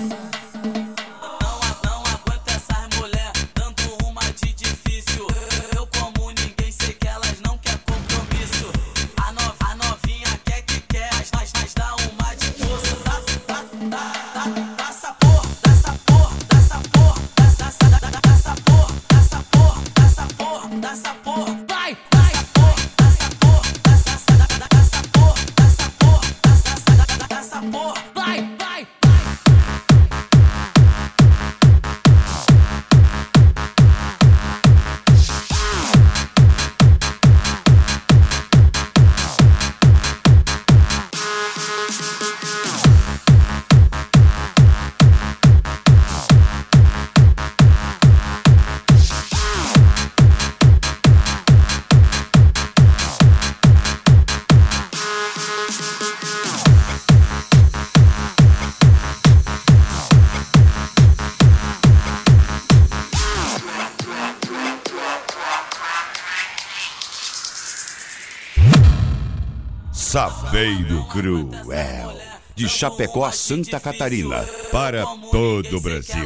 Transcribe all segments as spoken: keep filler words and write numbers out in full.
Saveiro Cruel, de Chapecó a Santa Catarina, para todo o Brasil.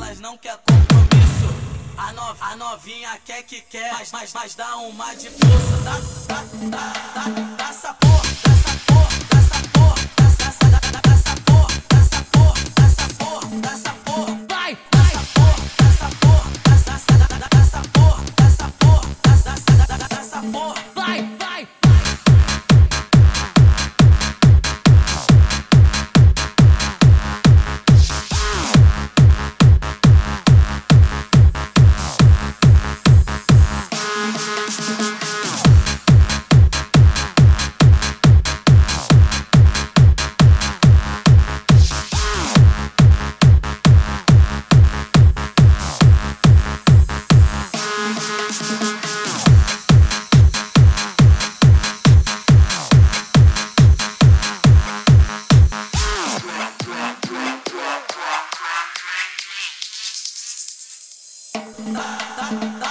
A novinha quer que quer, mas, mas, mas dá uma de força. Dá, dá, dá, dá, dá essa porra, dá essa porra, dá essa porra, dá essa, dá, dá, dá essa porra, dá essa porra, dá essa porra, dá essa porra, vai, vai, dá essa porra, dá essa porra, dá essa, dá, dá, dá essa porra, dá essa porra, dá essa, dá, dá, dá essa porra, vai, vai. Da, da, da.